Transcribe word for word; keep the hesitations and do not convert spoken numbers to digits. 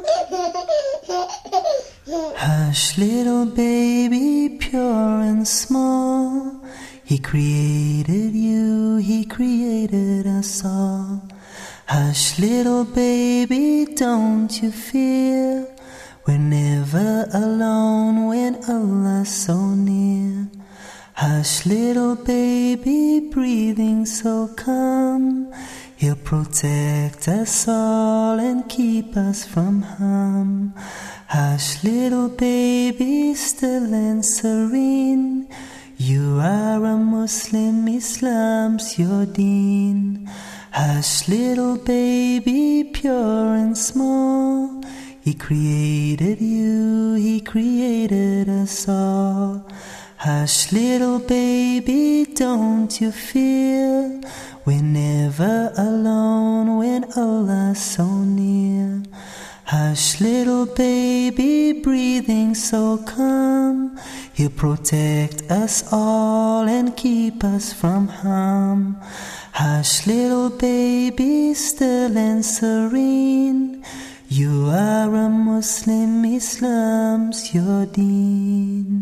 Hush, little baby, pure and small. He created you, He created us all. Hush, little baby, don't you fear. We're never alone when Allah's so near. Hush, little baby, breathing so calm. He'll protect us all and keep us from harm. Hush, little baby, still and serene. You are a Muslim, Islam's your deen. Hush, little baby, pure and small. He created you, He created us all. Hush, little baby, don't you fear. We're never alone when Allah's so near. Hush, little baby, breathing so calm. He'll protect us all and keep us from harm. Hush, little baby, still and serene. You are a Muslim, Islam's your deen.